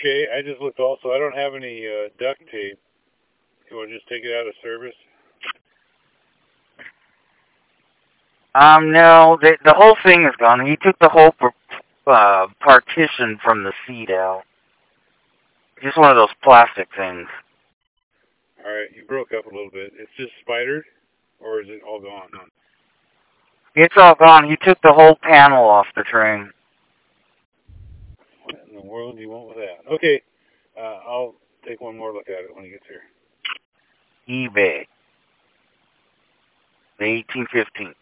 Okay, I just looked also. I don't have any duct tape. You want to just take it out of service? No, the whole thing is gone. He took the whole partition from the seat out. Just one of those plastic things. Alright, you broke up a little bit. It's just spidered? Or is it all gone? It's all gone. He took the whole panel off the train. What in the world do you want with that? Okay, I'll take one more look at it when he gets here. eBay. The 1815.